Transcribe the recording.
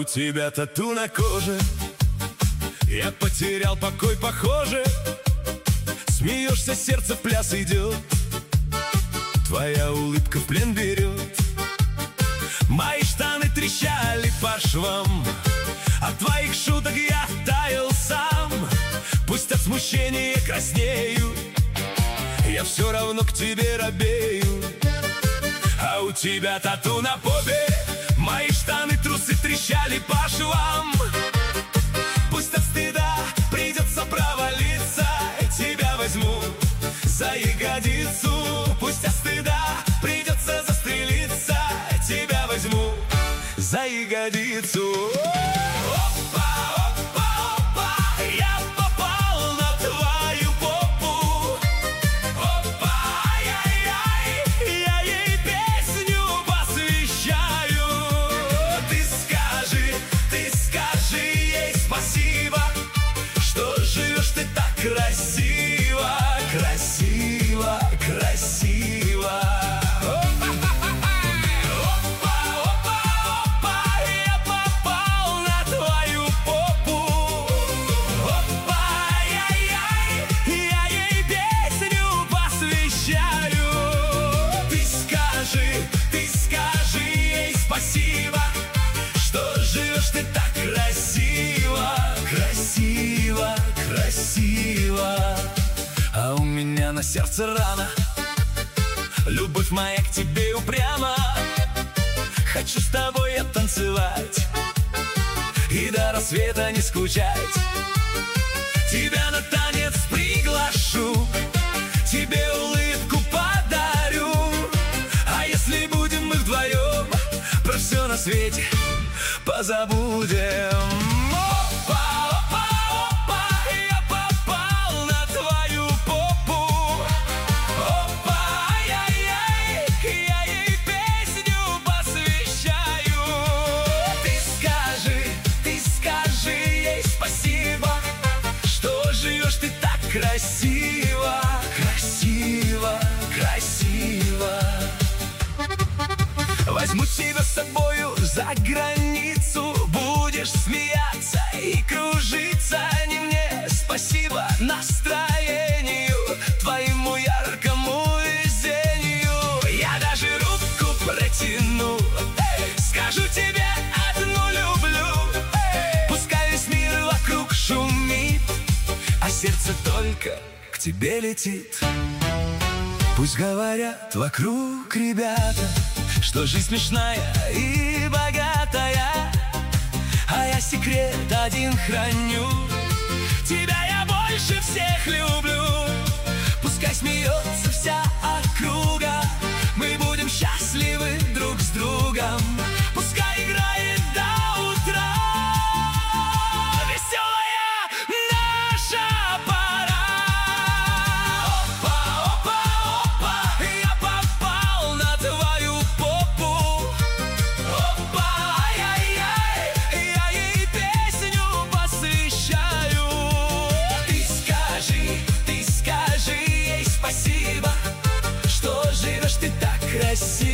у тебя тату на коже. Я потерял покой, похоже. Смеешься, сердце в пляс идет. Твоя улыбка в плен берет. Мои штаны трещали по швам. От твоих шуток я таял сам. Пусть от смущения краснею, я все равно к тебе робею. А у тебя тату на попе. Мои штаны, трусы трещали по швам. Пусть от стыда придется провалиться, тебя возьму за ягодицу. Пусть от стыда придется застрелиться, тебя возьму за ягодицу. Красиво, красиво, красиво. Опа, опа, опа, я попал на твою попу. Опа, ай-яй, я ей песню посвящаю. Ты скажи ей спасибо, что живешь ты так красиво, красиво, красиво. А у меня на сердце рана, любовь моя к тебе упряма. Хочу с тобой я танцевать и до рассвета не скучать. Тебя на танец приглашу, тебе улыбку подарю. А если будем мы вдвоем, про все на свете позабудем. Красиво, красиво, красиво. Возьму тебя с собою за границу. Будешь смеяться и кружиться. Не мне спасибо настроению, твоему яркому везению. Я даже руку протяну, скажу тебе одну люблю. Пускай весь мир вокруг шумит, а сердце только к тебе летит. Пусть говорят вокруг ребята, что жизнь смешная и богатая, а я секрет один храню. Тебя я больше всех люблю. Пускай смеется вся округа, мы будем счастливы друг с другом. Пускай играет до утра красиво.